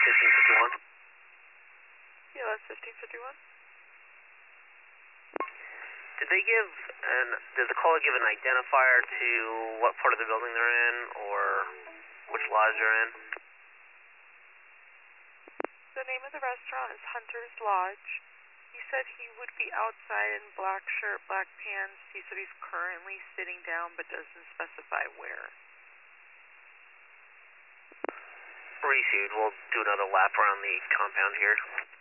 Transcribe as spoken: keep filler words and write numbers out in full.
fifteen fifty-one. Yeah, that's fifteen fifty-one. Did they give an, did the caller give an identifier to what part of the building they're in, or which lodge they're in? The name of the restaurant is Hunter's Lodge. He said he would be outside in black shirt, black pants. He said he's currently sitting down but doesn't specify where. Received. We'll do another lap around the compound here.